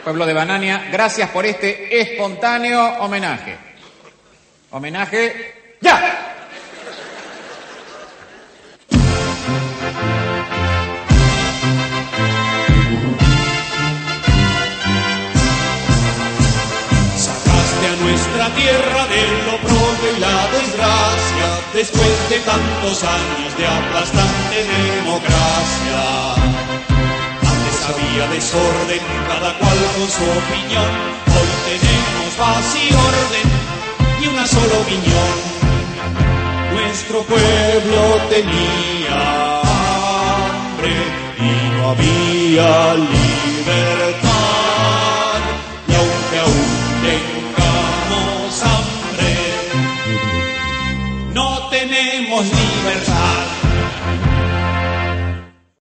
Pueblo de Banania, gracias por este espontáneo homenaje. Homenaje, ¡ya! Nuestra tierra del oprobio y la desgracia, después de tantos años de aplastante democracia. Antes había desorden, cada cual con su opinión. Hoy tenemos paz y orden y una sola opinión. Nuestro pueblo tenía hambre y no había libertad.